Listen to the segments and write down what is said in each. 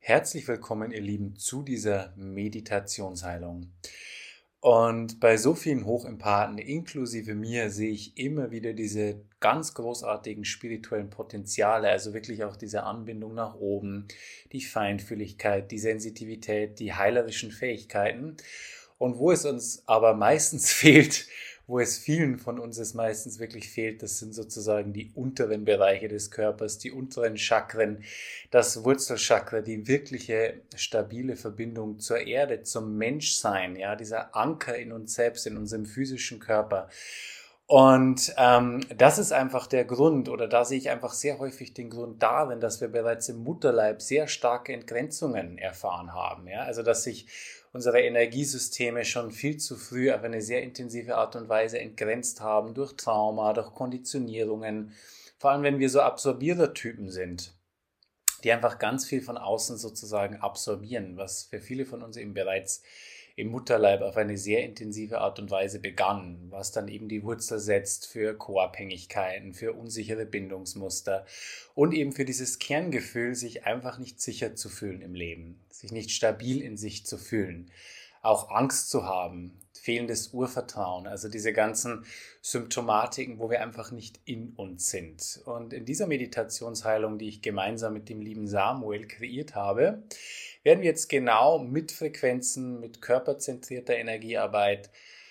Herzlich willkommen, ihr Lieben, zu dieser Meditationsheilung. Und bei so vielen Hochempathen, inklusive mir, sehe ich immer wieder diese ganz großartigen spirituellen Potenziale, also wirklich auch diese Anbindung nach oben, die Feinfühligkeit, die Sensitivität, die heilerischen Fähigkeiten. Und wo es uns aber meistens fehlt, wo es vielen von uns es meistens wirklich fehlt, das sind sozusagen die unteren Bereiche des Körpers, die unteren Chakren, das Wurzelchakra, die wirkliche stabile Verbindung zur Erde, zum Menschsein, ja, dieser Anker in uns selbst, in unserem physischen Körper. Und das ist einfach der Grund, oder da sehe ich einfach sehr häufig den Grund darin, dass wir bereits im Mutterleib sehr starke Entgrenzungen erfahren haben. Ja? Also dass sich unsere Energiesysteme schon viel zu früh auf eine sehr intensive Art und Weise entgrenzt haben durch Trauma, durch Konditionierungen, vor allem wenn wir so Absorbierertypen sind, die einfach ganz viel von außen sozusagen absorbieren, was für viele von uns eben bereits im Mutterleib auf eine sehr intensive Art und Weise begann, was dann eben die Wurzel setzt für Co-Abhängigkeiten, für unsichere Bindungsmuster und eben für dieses Kerngefühl, sich einfach nicht sicher zu fühlen im Leben, sich nicht stabil in sich zu fühlen, auch Angst zu haben, fehlendes Urvertrauen, also diese ganzen Symptomatiken, wo wir einfach nicht in uns sind. Und in dieser Meditationsheilung, die ich gemeinsam mit dem lieben Samuel kreiert habe, werden wir jetzt genau mit Frequenzen, mit körperzentrierter Energiearbeit,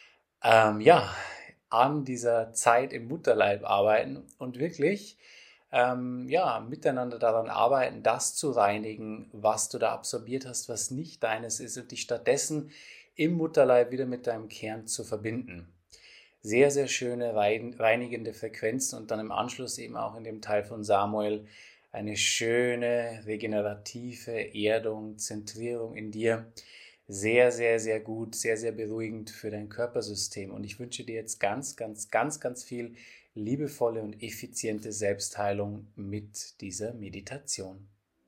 an dieser Zeit im Mutterleib arbeiten und wirklich miteinander daran arbeiten, das zu reinigen, was du da absorbiert hast, was nicht deines ist und dich stattdessen im Mutterleib wieder mit deinem Kern zu verbinden. Sehr, sehr schöne reinigende Frequenzen und dann im Anschluss eben auch in dem Teil von Samuel eine schöne regenerative Erdung, Zentrierung in dir. Sehr, sehr, sehr gut, sehr, sehr beruhigend für dein Körpersystem. Und ich wünsche dir jetzt ganz, ganz, ganz, ganz viel liebevolle und effiziente Selbstheilung mit dieser Meditation.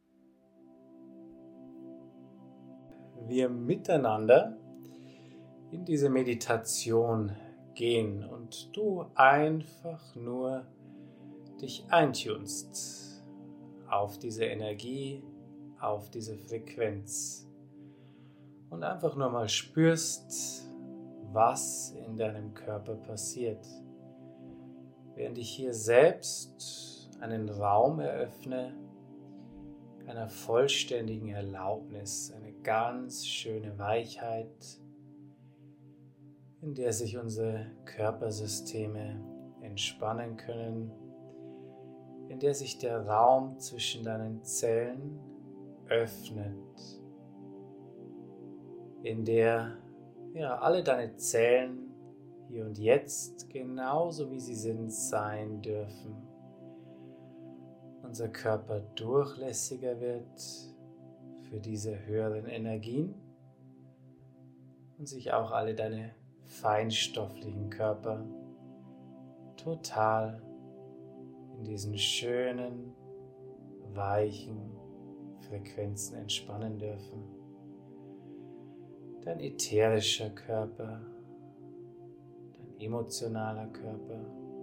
Wir miteinander in diese Meditation gehen und du einfach nur dich eintunst auf diese Energie, auf diese Frequenz und einfach nur mal spürst, was in deinem Körper passiert. Während ich hier selbst einen Raum eröffne, einer vollständigen Erlaubnis, eine ganz schöne Weichheit, in der sich unsere Körpersysteme entspannen können, in der sich der Raum zwischen deinen Zellen öffnet, in der alle deine Zellen hier und jetzt genauso wie sie sind sein dürfen. Unser Körper durchlässiger wird für diese höheren Energien und sich auch alle deine feinstofflichen Körper total in diesen schönen, weichen Frequenzen entspannen dürfen. Dein ätherischer Körper, dein emotionaler Körper,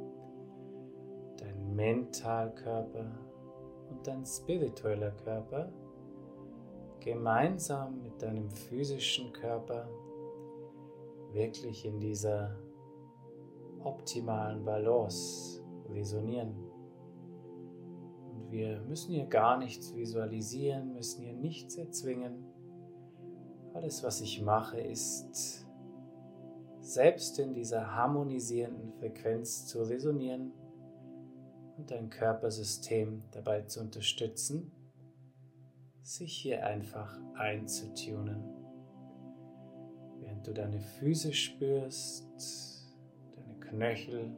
dein Mentalkörper und dein spiritueller Körper gemeinsam mit deinem physischen Körper wirklich in dieser optimalen Balance resonieren. Und wir müssen hier gar nichts visualisieren, müssen hier nichts erzwingen. Alles, was ich mache, ist, selbst in dieser harmonisierenden Frequenz zu resonieren und dein Körpersystem dabei zu unterstützen, sich hier einfach einzutunen. Während du deine Füße spürst, deine Knöchel,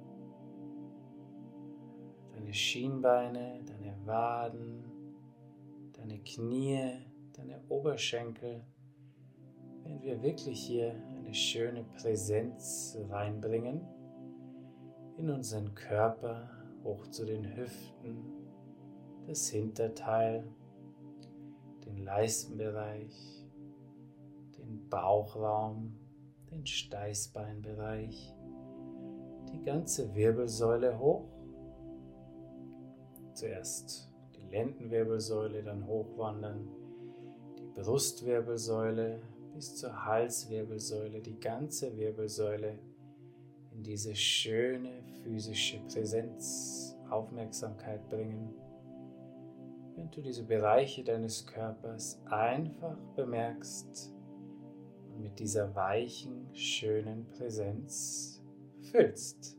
deine Schienbeine, deine Waden, deine Knie, deine Oberschenkel, während wir wirklich hier eine schöne Präsenz reinbringen in unseren Körper, hoch zu den Hüften, das Hinterteil, den Leistenbereich, den Bauchraum, den Steißbeinbereich, die ganze Wirbelsäule hoch. Zuerst die Lendenwirbelsäule, dann hochwandern Brustwirbelsäule bis zur Halswirbelsäule, die ganze Wirbelsäule in diese schöne physische Präsenz, Aufmerksamkeit bringen, während du diese Bereiche deines Körpers einfach bemerkst und mit dieser weichen, schönen Präsenz füllst.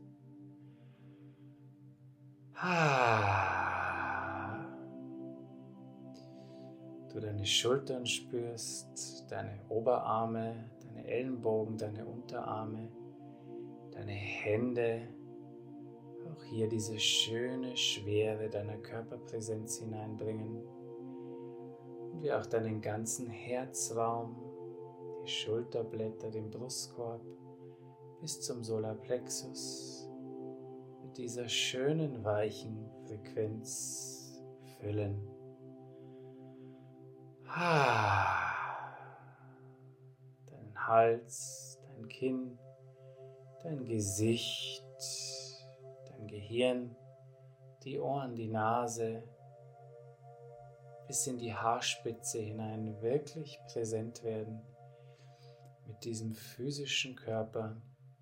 Du deine Schultern spürst, deine Oberarme, deine Ellenbogen, deine Unterarme, deine Hände, auch hier diese schöne Schwere deiner Körperpräsenz hineinbringen und wie auch deinen ganzen Herzraum, die Schulterblätter, den Brustkorb bis zum Solarplexus mit dieser schönen, weichen Frequenz füllen. Deinen Hals, dein Kinn, dein Gesicht, dein Gehirn, die Ohren, die Nase, bis in die Haarspitze hinein wirklich präsent werden mit diesem physischen Körper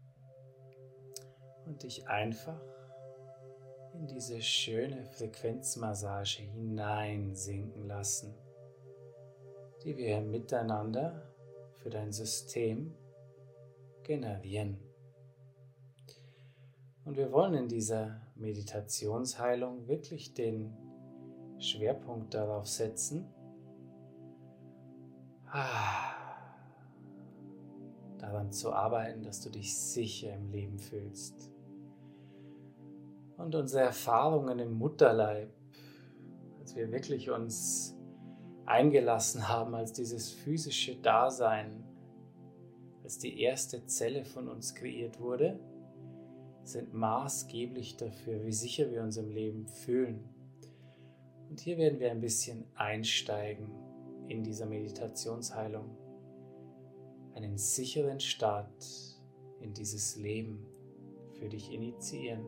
und dich einfach in diese schöne Frequenzmassage hineinsinken lassen, die wir miteinander für dein System generieren. Und wir wollen in dieser Meditationsheilung wirklich den Schwerpunkt darauf setzen, daran zu arbeiten, dass du dich sicher im Leben fühlst. Und unsere Erfahrungen im Mutterleib, als wir wirklich uns eingelassen haben, als dieses physische Dasein, als die erste Zelle von uns kreiert wurde, sind maßgeblich dafür, wie sicher wir uns im Leben fühlen. Und hier werden wir ein bisschen einsteigen in dieser Meditationsheilung, einen sicheren Start in dieses Leben für dich initiieren.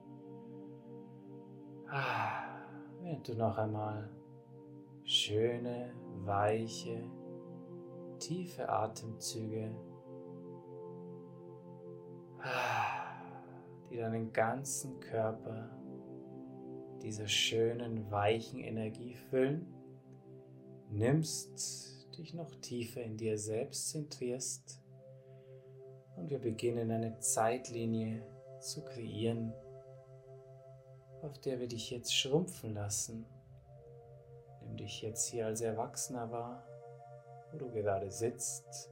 Während du noch einmal schöne, weiche, tiefe Atemzüge, die deinen ganzen Körper dieser schönen, weichen Energie füllen, nimmst, dich noch tiefer in dir selbst zentrierst und wir beginnen eine Zeitlinie zu kreieren, auf der wir dich jetzt schrumpfen lassen. Nimm dich jetzt hier als Erwachsener wahr, wo du gerade sitzt,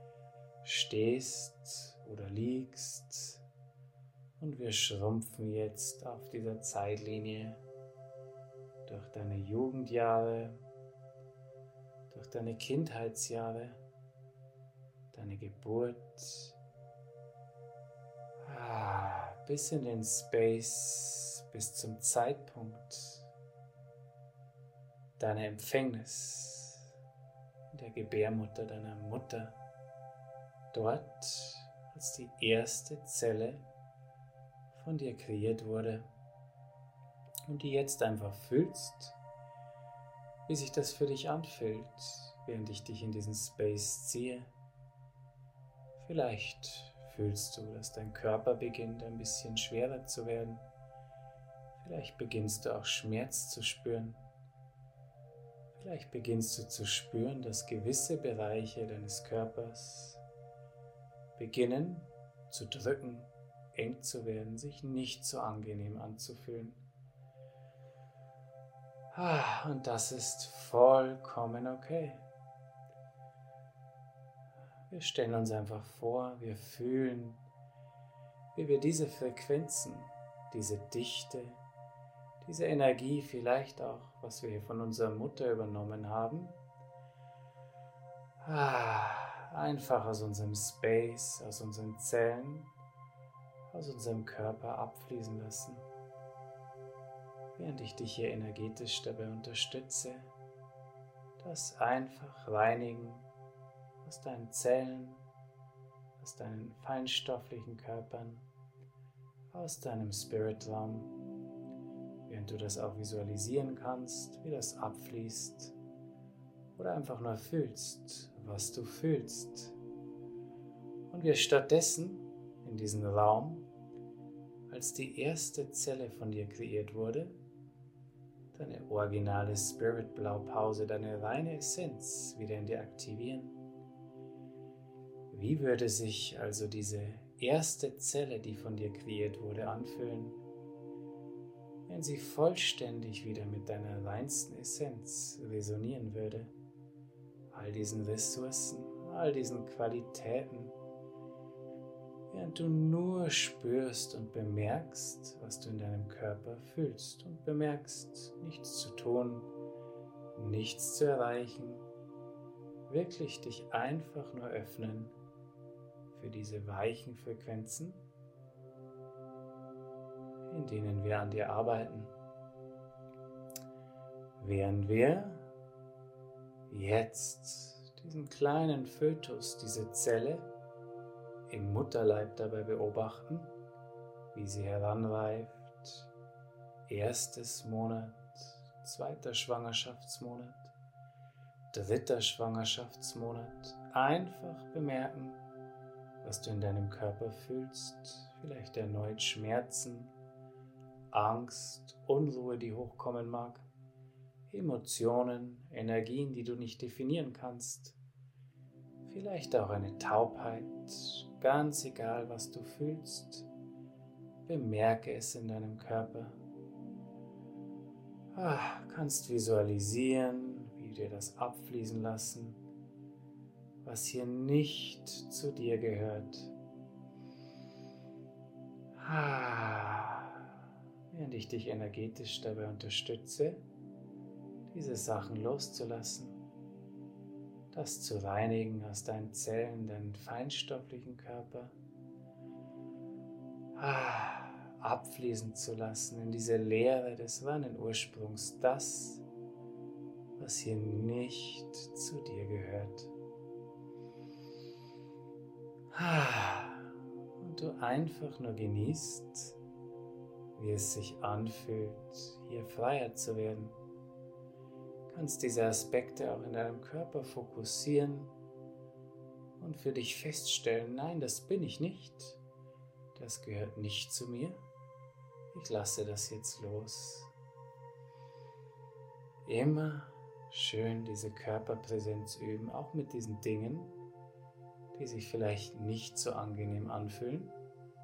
stehst oder liegst. Und wir schrumpfen jetzt auf dieser Zeitlinie durch deine Jugendjahre, durch deine Kindheitsjahre, deine Geburt, bis in den Space, bis zum Zeitpunkt deiner Empfängnis in der Gebärmutter deiner Mutter, dort als die erste Zelle von dir kreiert wurde und die jetzt einfach fühlst, wie sich das für dich anfühlt, während ich dich in diesen Space ziehe. Vielleicht fühlst du, dass dein Körper beginnt ein bisschen schwerer zu werden. Vielleicht beginnst du auch Schmerz zu spüren. Vielleicht beginnst du zu spüren, dass gewisse Bereiche deines Körpers beginnen zu drücken, eng zu werden, sich nicht so angenehm anzufühlen. Und das ist vollkommen okay. Wir stellen uns einfach vor, wir fühlen, wie wir diese Frequenzen, diese Dichte, diese Energie, vielleicht auch, was wir hier von unserer Mutter übernommen haben, einfach aus unserem Space, aus unseren Zellen, aus unserem Körper abfließen lassen, während ich dich hier energetisch dabei unterstütze, das einfach reinigen aus deinen Zellen, aus deinen feinstofflichen Körpern, aus deinem Spiritraum, während du das auch visualisieren kannst, wie das abfließt oder einfach nur fühlst, was du fühlst. Und wir stattdessen in diesem Raum, als die erste Zelle von dir kreiert wurde, deine originale Spirit-Blaupause, deine reine Essenz wieder in dir aktivieren. Wie würde sich also diese erste Zelle, die von dir kreiert wurde, anfühlen, wenn sie vollständig wieder mit deiner reinsten Essenz resonieren würde? All diesen Ressourcen, all diesen Qualitäten, während du nur spürst und bemerkst, was du in deinem Körper fühlst und bemerkst, nichts zu tun, nichts zu erreichen, wirklich dich einfach nur öffnen für diese weichen Frequenzen, in denen wir an dir arbeiten. Während wir jetzt diesen kleinen Fötus, diese Zelle im Mutterleib dabei beobachten, wie sie heranreift, erstes Monat, zweiter Schwangerschaftsmonat, dritter Schwangerschaftsmonat, einfach bemerken, was du in deinem Körper fühlst, vielleicht erneut Schmerzen, Angst, Unruhe, die hochkommen mag, Emotionen, Energien, die du nicht definieren kannst, vielleicht auch eine Taubheit, ganz egal, was du fühlst, bemerke es in deinem Körper. Kannst visualisieren, wie dir das abfließen lassen, was hier nicht zu dir gehört. Während ich dich energetisch dabei unterstütze, diese Sachen loszulassen, das zu reinigen aus deinen Zellen, deinen feinstofflichen Körper, abfließen zu lassen in diese Leere des reinen Ursprungs, das, was hier nicht zu dir gehört. Und du einfach nur genießt, wie es sich anfühlt, hier freier zu werden. Du kannst diese Aspekte auch in deinem Körper fokussieren und für dich feststellen, nein, das bin ich nicht, das gehört nicht zu mir, ich lasse das jetzt los. Immer schön diese Körperpräsenz üben, auch mit diesen Dingen, die sich vielleicht nicht so angenehm anfühlen.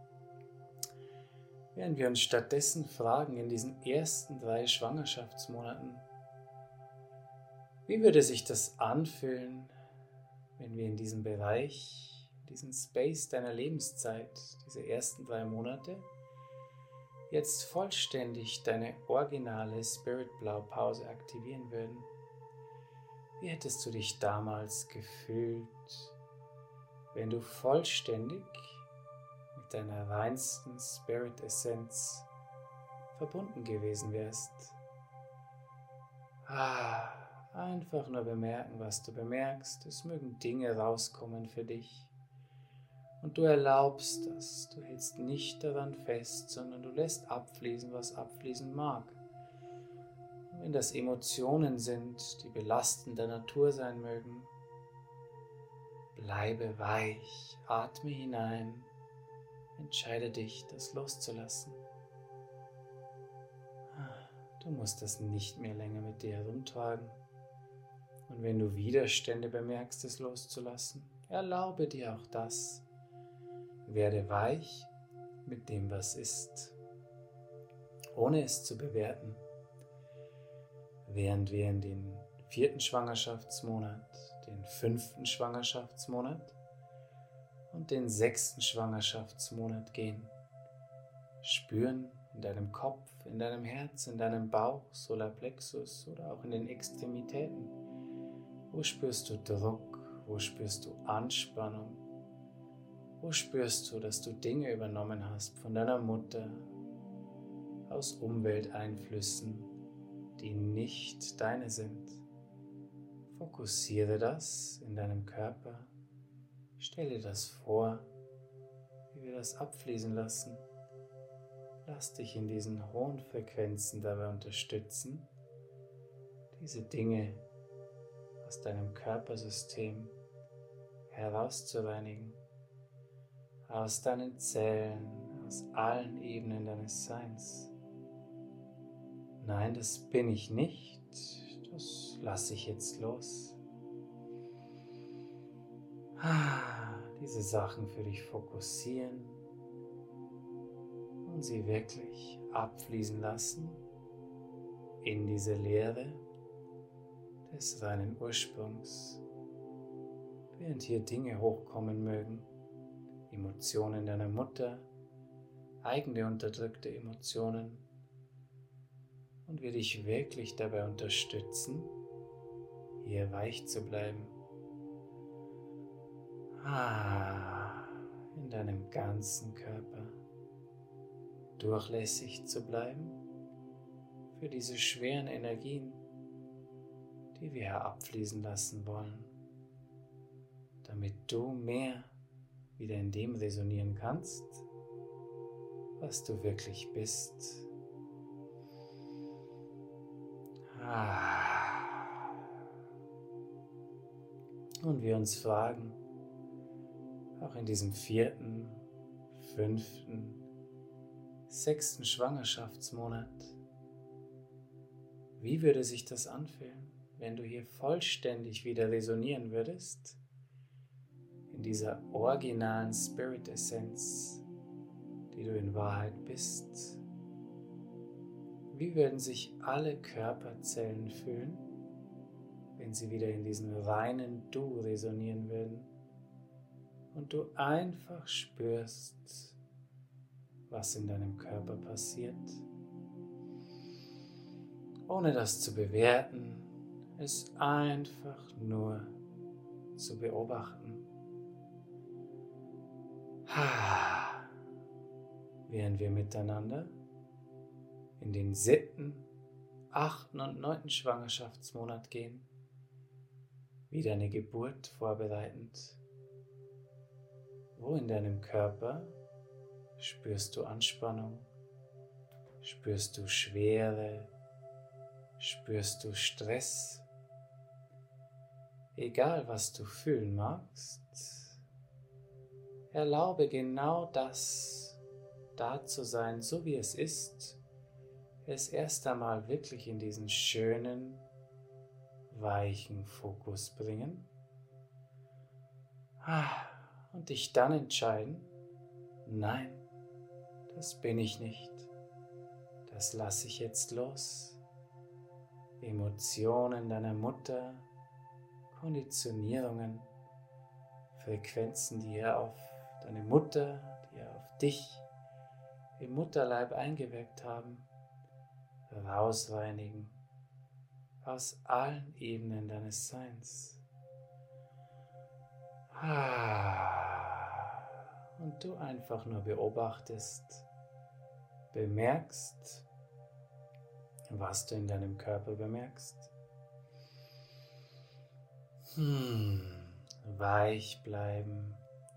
Während wir uns stattdessen fragen in diesen ersten 3 Schwangerschaftsmonaten, wie würde sich das anfühlen, wenn wir in diesem Bereich, diesen Space deiner Lebenszeit, diese ersten 3 Monate, jetzt vollständig deine originale Spirit-Blaupause aktivieren würden? Wie hättest du dich damals gefühlt, wenn du vollständig mit deiner reinsten Spirit-Essenz verbunden gewesen wärst? Einfach nur bemerken, was du bemerkst. Es mögen Dinge rauskommen für dich. Und du erlaubst das. Du hältst nicht daran fest, sondern du lässt abfließen, was abfließen mag. Und wenn das Emotionen sind, die belastender Natur sein mögen, bleibe weich, atme hinein, entscheide dich, das loszulassen. Du musst das nicht mehr länger mit dir herumtragen. Und wenn du Widerstände bemerkst, es loszulassen, erlaube dir auch das. Werde weich mit dem, was ist, ohne es zu bewerten. Während wir in den 4. Schwangerschaftsmonat, den 5. Schwangerschaftsmonat und den 6. Schwangerschaftsmonat gehen, spüren in deinem Kopf, in deinem Herz, in deinem Bauch, Solarplexus oder auch in den Extremitäten. Wo spürst du Druck? Wo spürst du Anspannung? Wo spürst du, dass du Dinge übernommen hast von deiner Mutter, aus Umwelteinflüssen, die nicht deine sind? Fokussiere das in deinem Körper. Stell dir das vor, wie wir das abfließen lassen. Lass dich in diesen hohen Frequenzen dabei unterstützen, diese Dinge aus deinem Körpersystem herauszureinigen, aus deinen Zellen, aus allen Ebenen deines Seins. Nein, das bin ich nicht, das lasse ich jetzt los. Diese Sachen für dich fokussieren und sie wirklich abfließen lassen in diese Leere des reinen Ursprungs, während hier Dinge hochkommen mögen, Emotionen deiner Mutter, eigene unterdrückte Emotionen, und wir dich wirklich dabei unterstützen, hier weich zu bleiben. In deinem ganzen Körper durchlässig zu bleiben für diese schweren Energien, die wir herabfließen lassen wollen, damit du mehr wieder in dem resonieren kannst, was du wirklich bist. Und wir uns fragen, auch in diesem 4., 5., 6. Schwangerschaftsmonat, wie würde sich das anfühlen, wenn du hier vollständig wieder resonieren würdest, in dieser originalen Spirit-Essenz, die du in Wahrheit bist? Wie würden sich alle Körperzellen fühlen, wenn sie wieder in diesem reinen Du resonieren würden und du einfach spürst, was in deinem Körper passiert, ohne das zu bewerten, es einfach nur zu beobachten. Während wir miteinander in den 7., 8. und 9. Schwangerschaftsmonat gehen, wie deine Geburt vorbereitend. Wo in deinem Körper spürst du Anspannung, spürst du Schwere, spürst du Stress? Egal, was du fühlen magst, erlaube genau das da zu sein, so wie es ist, es erst einmal wirklich in diesen schönen, weichen Fokus bringen und dich dann entscheiden, nein, das bin ich nicht, das lasse ich jetzt los. Emotionen deiner Mutter, Konditionierungen, Frequenzen, die er auf deine Mutter, die er auf dich im Mutterleib eingewirkt haben, rausreinigen aus allen Ebenen deines Seins. Und du einfach nur beobachtest, bemerkst, was du in deinem Körper bemerkst. Weich bleiben,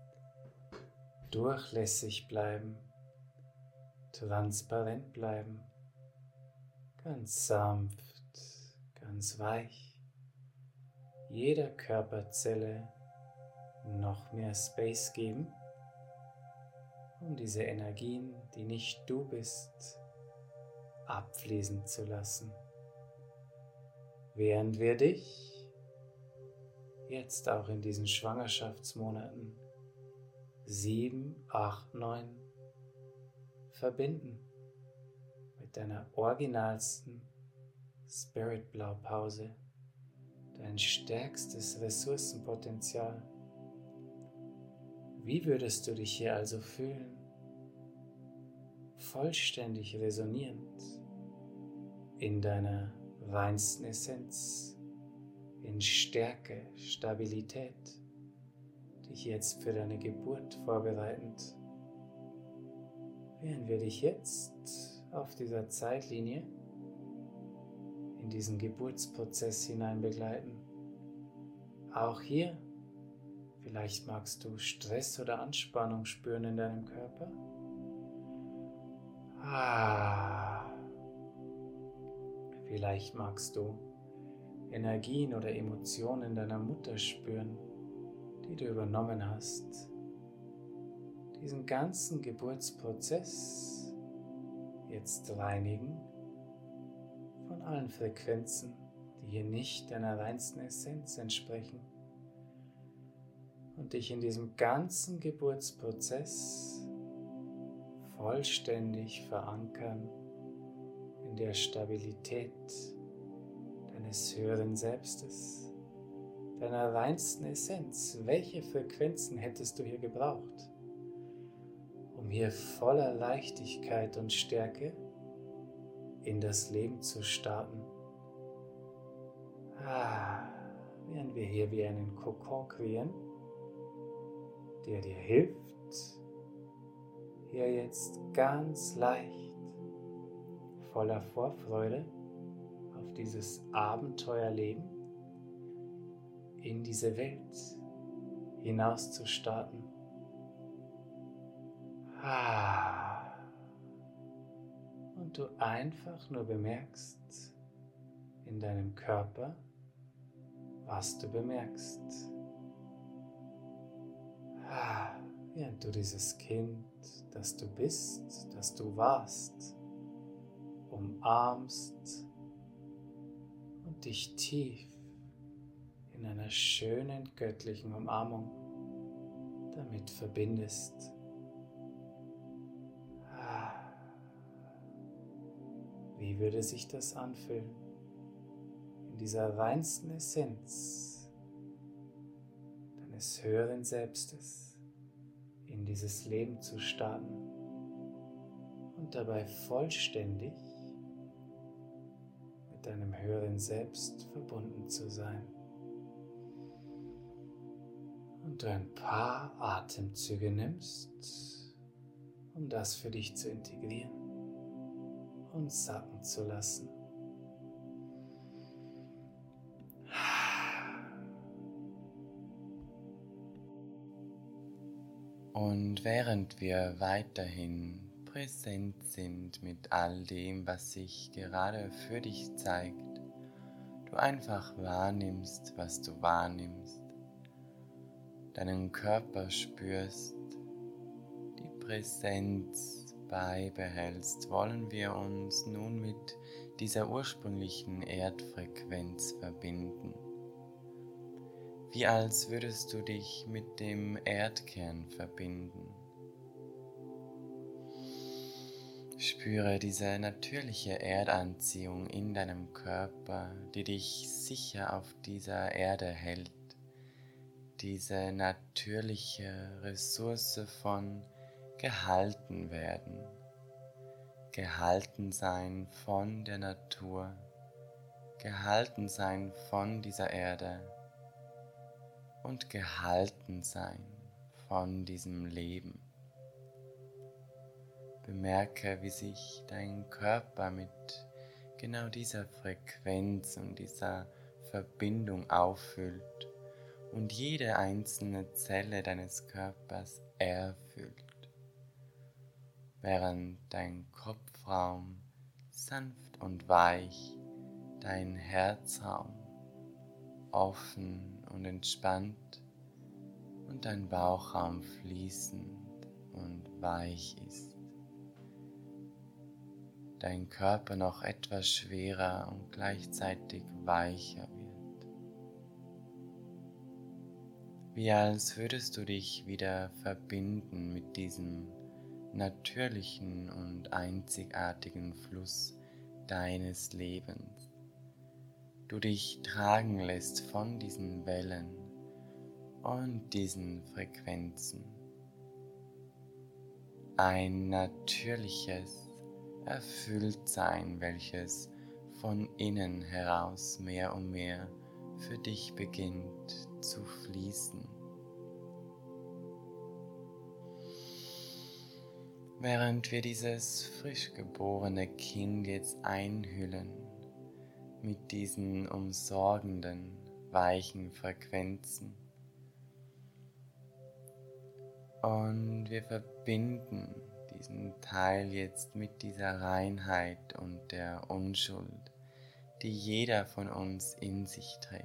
durchlässig bleiben, transparent bleiben, ganz sanft, ganz weich, jeder Körperzelle noch mehr Space geben, um diese Energien, die nicht du bist, abfließen zu lassen, während wir dich jetzt auch in diesen Schwangerschaftsmonaten 7, 8, 9 verbinden mit deiner originalsten Spirit-Blaupause, dein stärkstes Ressourcenpotenzial. Wie würdest du dich hier also fühlen? Vollständig resonierend in deiner reinsten Essenz, in Stärke, Stabilität, dich jetzt für deine Geburt vorbereitend. Während wir dich jetzt auf dieser Zeitlinie in diesen Geburtsprozess hinein begleiten. Auch hier, vielleicht magst du Stress oder Anspannung spüren in deinem Körper. Vielleicht magst du Energien oder Emotionen deiner Mutter spüren, die du übernommen hast. Diesen ganzen Geburtsprozess jetzt reinigen von allen Frequenzen, die hier nicht deiner reinsten Essenz entsprechen, und dich in diesem ganzen Geburtsprozess vollständig verankern in der Stabilität deines höheren Selbstes, deiner reinsten Essenz. Welche Frequenzen hättest du hier gebraucht, um hier voller Leichtigkeit und Stärke in das Leben zu starten? Während wir hier wie einen Kokon kreieren, der dir hilft, hier jetzt ganz leicht, voller Vorfreude auf dieses Abenteuerleben in diese Welt hinaus zu starten. Und du einfach nur bemerkst in deinem Körper, was du bemerkst. Während du dieses Kind, das du bist, das du warst, umarmst und dich tief in einer schönen göttlichen Umarmung damit verbindest. Wie würde sich das anfühlen, in dieser reinsten Essenz deines höheren Selbstes in dieses Leben zu starten und dabei vollständig mit deinem höheren Selbst verbunden zu sein? Und du ein paar Atemzüge nimmst, um das für dich zu integrieren und sacken zu lassen. Und während wir weiterhin präsent sind mit all dem, was sich gerade für dich zeigt, du einfach wahrnimmst, was du wahrnimmst, deinen Körper spürst, die Präsenz beibehältst, wollen wir uns nun mit dieser ursprünglichen Erdfrequenz verbinden. Wie als würdest du dich mit dem Erdkern verbinden. Spüre diese natürliche Erdanziehung in deinem Körper, die dich sicher auf dieser Erde hält. Diese natürliche Ressource von gehalten werden, gehalten sein von der Natur, gehalten sein von dieser Erde und gehalten sein von diesem Leben. Bemerke, wie sich dein Körper mit genau dieser Frequenz und dieser Verbindung auffüllt und jede einzelne Zelle deines Körpers erfüllt, während dein Kopfraum sanft und weich, dein Herzraum offen und entspannt und dein Bauchraum fließend und weich ist. Dein Körper noch etwas schwerer und gleichzeitig weicher wird. Wie als würdest du dich wieder verbinden mit diesem natürlichen und einzigartigen Fluss deines Lebens. Du dich tragen lässt von diesen Wellen und diesen Frequenzen. Ein natürliches Erfülltsein, welches von innen heraus mehr und mehr für dich beginnt zu fließen. Während wir dieses frisch geborene Kind jetzt einhüllen mit diesen umsorgenden, weichen Frequenzen. Und wir verbinden diesen Teil jetzt mit dieser Reinheit und der Unschuld, die jeder von uns in sich trägt.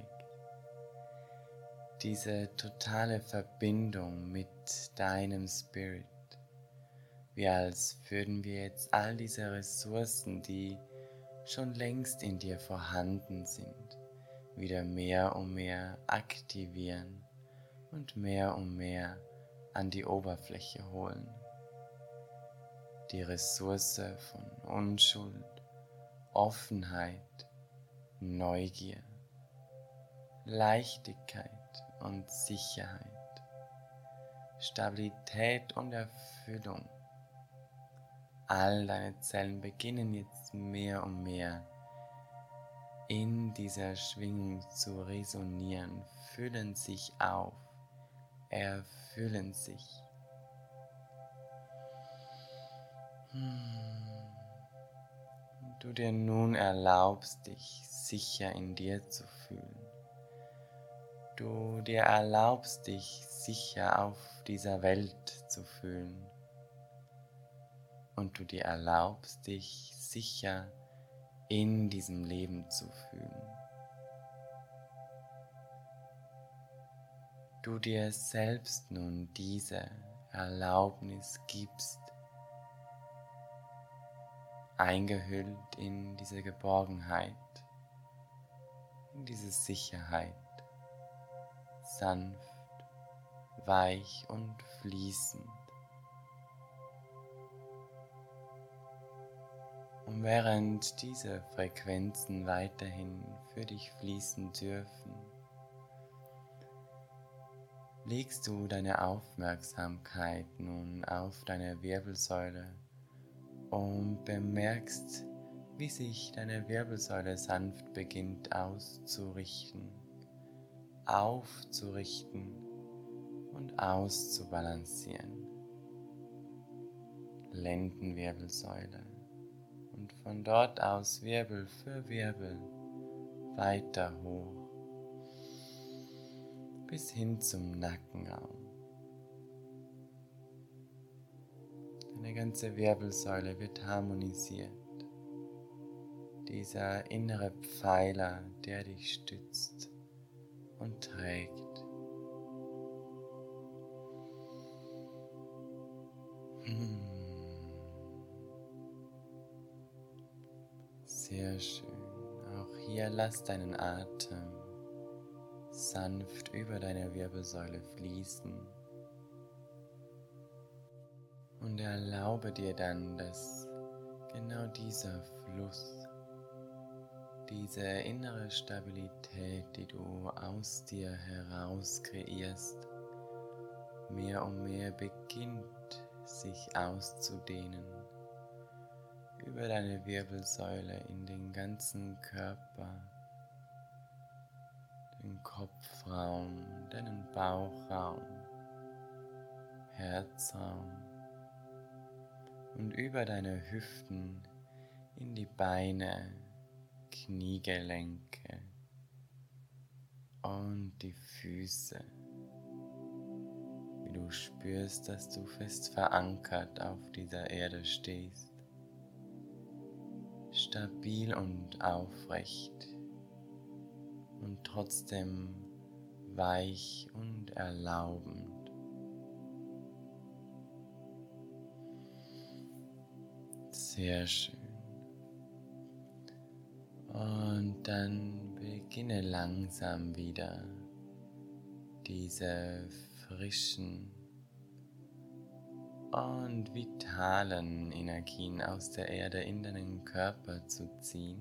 Diese totale Verbindung mit deinem Spirit, wie als würden wir jetzt all diese Ressourcen, die schon längst in dir vorhanden sind, wieder mehr und mehr aktivieren und mehr an die Oberfläche holen. Die Ressource von Unschuld, Offenheit, Neugier, Leichtigkeit und Sicherheit, Stabilität und Erfüllung. All deine Zellen beginnen jetzt mehr und mehr in dieser Schwingung zu resonieren, füllen sich auf, erfüllen sich. Und du dir nun erlaubst, dich sicher in dir zu fühlen. Du dir erlaubst, dich sicher auf dieser Welt zu fühlen. Und du dir erlaubst, dich sicher in diesem Leben zu fühlen. Du dir selbst nun diese Erlaubnis gibst, eingehüllt in diese Geborgenheit, in diese Sicherheit, sanft, weich und fließend. Und während diese Frequenzen weiterhin für dich fließen dürfen, legst du deine Aufmerksamkeit nun auf deine Wirbelsäule und bemerkst, wie sich deine Wirbelsäule sanft beginnt auszurichten, aufzurichten und auszubalancieren. Lendenwirbelsäule. Und von dort aus Wirbel für Wirbel weiter hoch bis hin zum Nackenraum. Deine ganze Wirbelsäule wird harmonisiert. Dieser innere Pfeiler, der dich stützt und trägt. Sehr schön. Auch hier lass deinen Atem sanft über deine Wirbelsäule fließen und erlaube dir dann, dass genau dieser Fluss, diese innere Stabilität, die du aus dir heraus kreierst, mehr und mehr beginnt sich auszudehnen über deine Wirbelsäule in den ganzen Körper, den Kopfraum, deinen Bauchraum, Herzraum und über deine Hüften in die Beine, Kniegelenke und die Füße. Wie du spürst, dass du fest verankert auf dieser Erde stehst. Stabil und aufrecht und trotzdem weich und erlaubend. Sehr schön. Und dann beginne langsam wieder diese frischen und vitalen Energien aus der Erde in deinen Körper zu ziehen.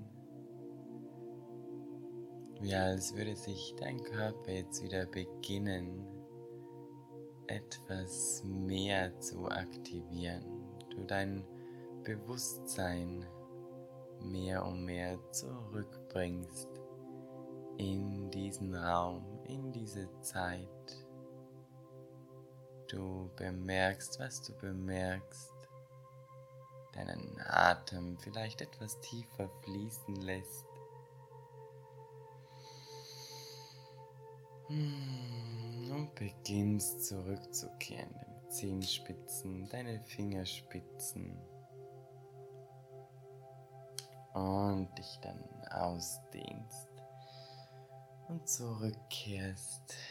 Wie als würde sich dein Körper jetzt wieder beginnen, etwas mehr zu aktivieren. Du dein Bewusstsein mehr und mehr zurückbringst in diesen Raum, in diese Zeit. Du bemerkst, was du bemerkst, deinen Atem vielleicht etwas tiefer fließen lässt. Und beginnst zurückzukehren, deine Zehenspitzen, deine Fingerspitzen. Und dich dann ausdehnst und zurückkehrst